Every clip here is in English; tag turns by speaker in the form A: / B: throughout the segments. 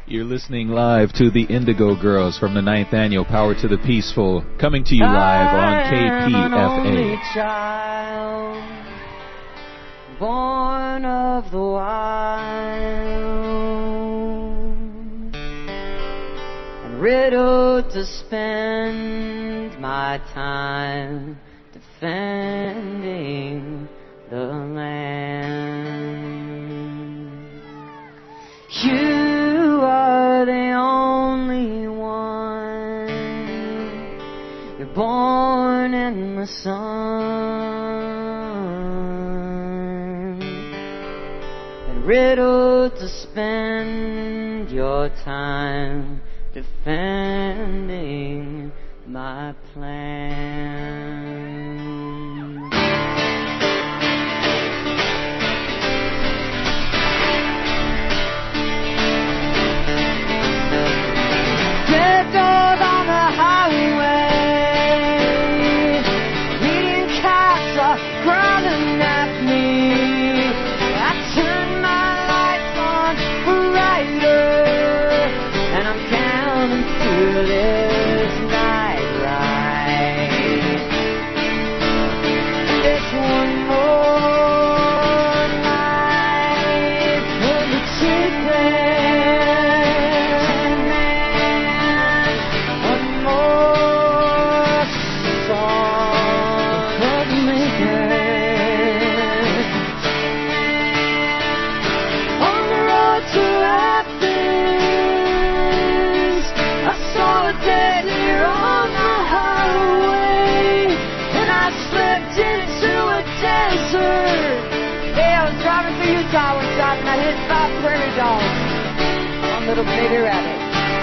A: You're listening live to the Indigo Girls from the 9th Annual Power to the Peaceful, coming to you live on KPFA.
B: Child, born of the wild, and riddled to spend my time defending the land. You are the only one. You're born in the sun and riddled to spend your time defending my plan. Red doors on the highway, leading cats are growling at me. I turn my lights on brighter, and I'm counting through this night ride. There's one more night for the treatment, one more song for the making. On the road to Athens, I saw a dead deer on the highway, and I slipped into a desert. Yeah, I was driving through Utah one time, and I hit 5 prairie dogs on little baby rabbits.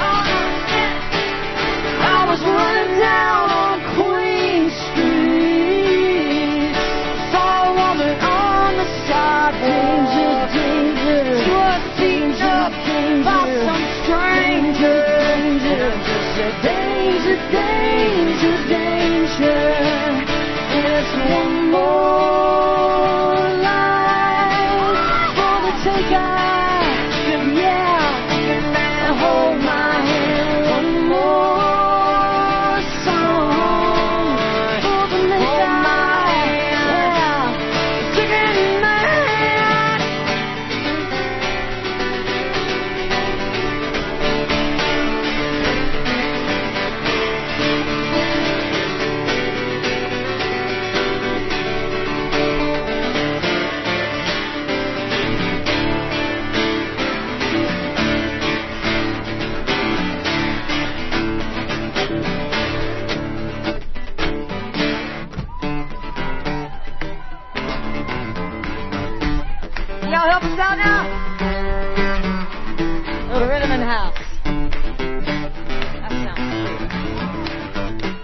B: I was running down on Queen Street, saw a woman on the sidewalk. Danger, she was beaten up by some stranger. Just said, danger, danger, danger. There's one more life for the taking. Yeah, hold my hand. One more song for the making. Yeah, taking my hand. Y'all help us out now? Little rhythm in the house. That sounds good.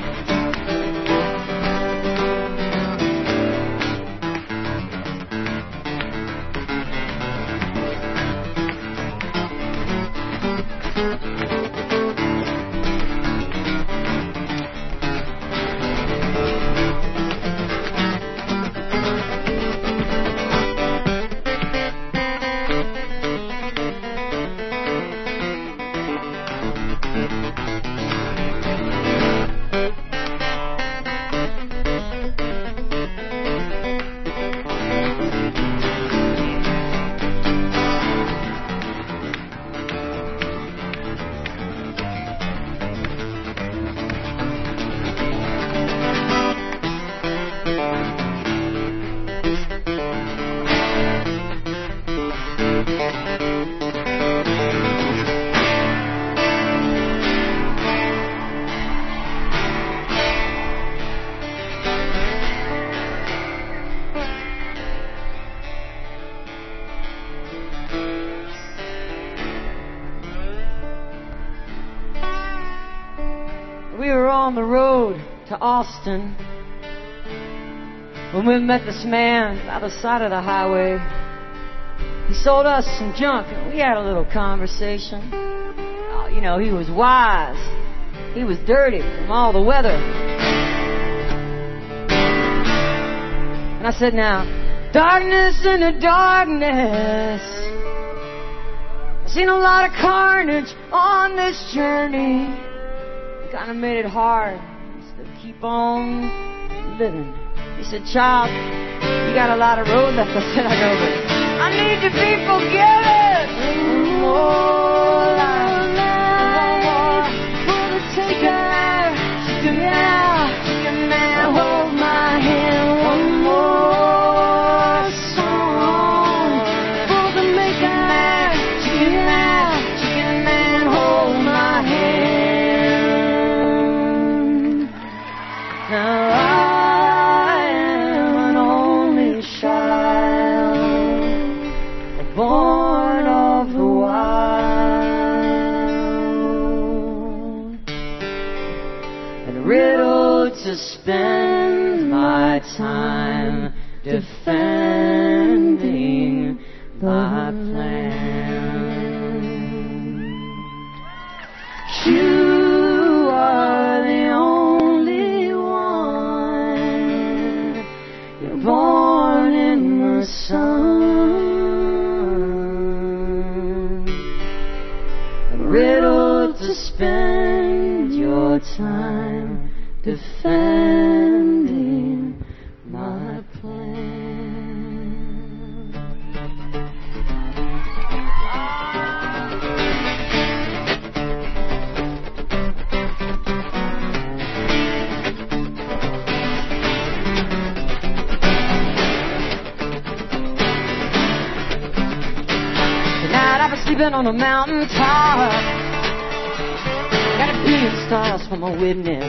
B: We were on the road to Austin when we met this man by the side of the highway. He sold us some junk, and we had a little conversation. Oh, you know, he was wise. He was dirty from all the weather. And I said, now, darkness in the darkness, I've seen a lot of carnage on this journey. It kind of made it hard to keep on living. He said, child, you got a lot of road left. I said, I know, but I need to be forgiven. One more life, one more for the taker. Chicken man, hold my hand. One more song for the maker. Chicken man, hold my hand. Now I am an only child, born of the wild, and riddled to spend my time defending my plan. You are the only one. You're born in the sun, riddled to spend your time defending my plan. Tonight I've been sleeping on a mountain top. Got a billion stars for my witness.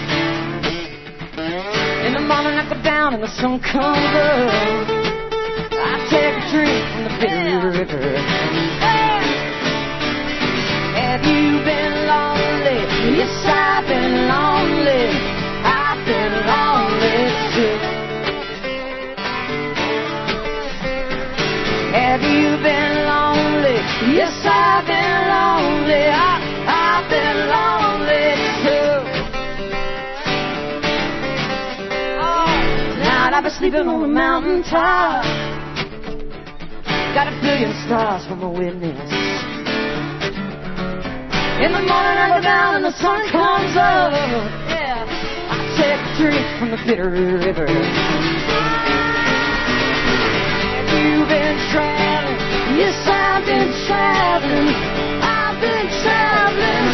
B: In the morning I go down and the sun comes up. I take a drink from the bitter river. Have you been lonely? Yes, I've been lonely. I've been lonely too. Have you been lonely? Yes, I've been lonely. I've been lonely too. Tonight I've been sleeping on the mountain top. Got a billion stars for my witness. In the morning I go down and the sun comes up. Yeah, I take a drink from the bitter river. Have you been traveling? Yes, I've been traveling. I've been traveling.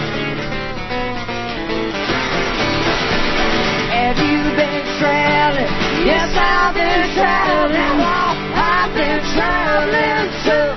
B: Have you been traveling? Yes, I've been traveling. I've been traveling too.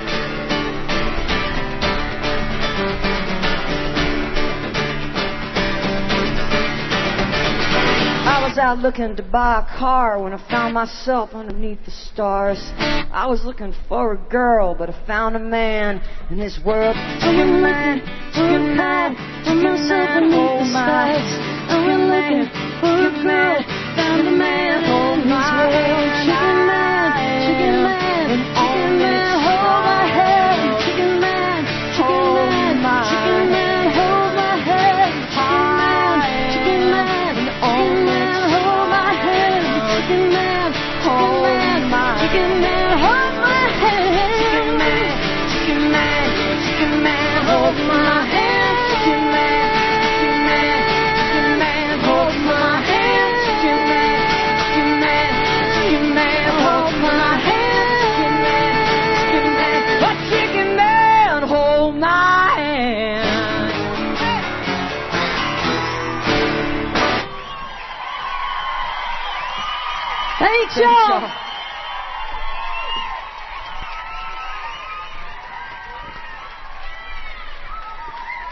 B: I was out looking to buy a car when I found myself underneath the stars. I was looking for a girl, but I found a man in his world. Chicken man, found myself underneath the stars. I was looking for a girl, found a man in his world. Chicken man, hold my hand. Chicken man, hold my hand. Chicken man, hold my hand. Chicken man, hold my hand. Chicken man, hold my hand. Chicken man, hold my hand. Chicken man, hold my hand. Chicken man, hold my hand. Chicken man, hold my hand. Thanks, y'all.